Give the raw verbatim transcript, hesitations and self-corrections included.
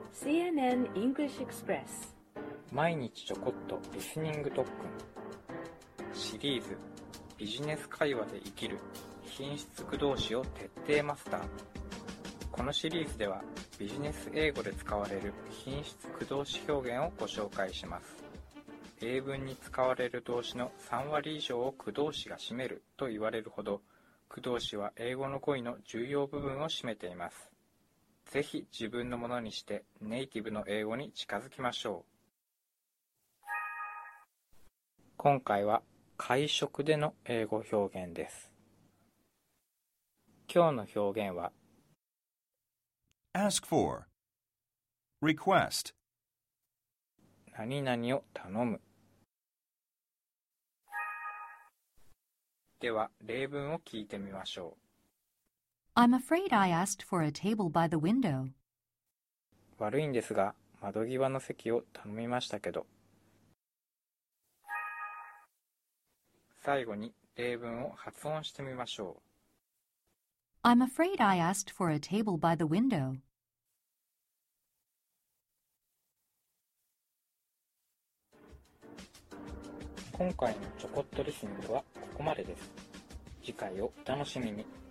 シーエヌエヌ English Express 毎日ちょこっとリスニング特訓シリーズビジネス会話で生きる品質駆動詞を徹底マスター。このシリーズではビジネス英語で使われる品質駆動詞表現をご紹介します。英文に使われる動詞のさん割以上を駆動詞が占めると言われるほど、駆動詞は英語の語彙の重要部分を占めています。ぜひ自分のものにしてネイティブの英語に近づきましょう。今回は会食での英語表現です。今日の表現は ask for, request, 何々を頼む。では例文を聞いてみましょう。 I'm afraid I asked for a table by the window. 悪いんですが、窓際の席を頼みましたけど。最後に例文を発音してみましょう。 I'm afraid I asked for a table by the window. 今回のちょこっとリスニングはここまでです。次回をお楽しみに。